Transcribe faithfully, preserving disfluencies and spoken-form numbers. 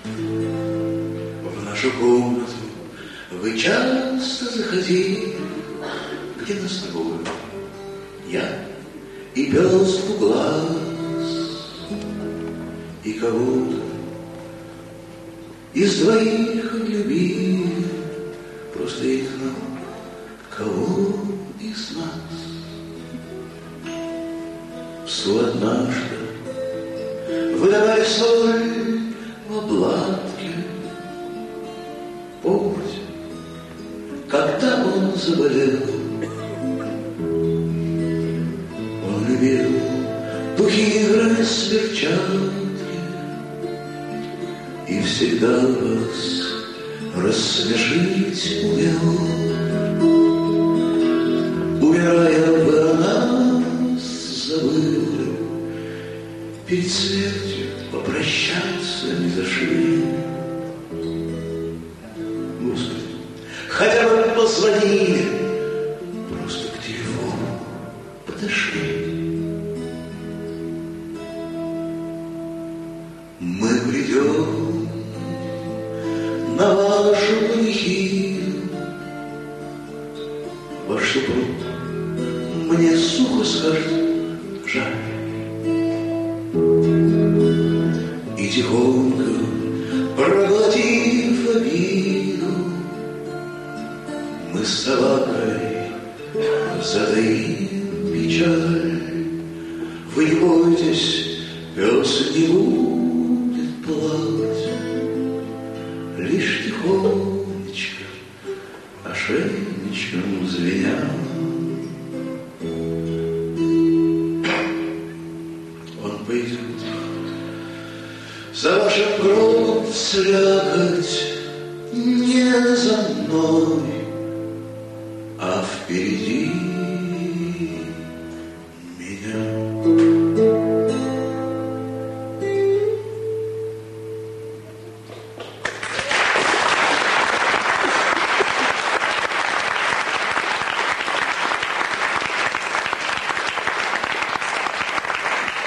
В нашу комнату вы часто заходили, где нас двое, я и пес глаз, и кого-то из двоих любили, просто их знал, кого из нас. Псу однажды выдавали соль в обладке. Помните, когда он заболел, он любил духи игры с перчатки и всегда вас рассмешить умел. Умирая, вы о нас забыли, перед смертью попрощаться не зашли. Господи, хотя бы позвонили, просто к телефону подошли. Мы придем на вашу панихиду, ваш супруг мне сухо скажет жаль. И тихонько проглотив обиду, мы с собакой затаим печаль. Вы не бойтесь, пес не будет плакать, лишь тихонечко ошейничком звеня. Он пойдет за вашим гробом слякоть не за мной, а впереди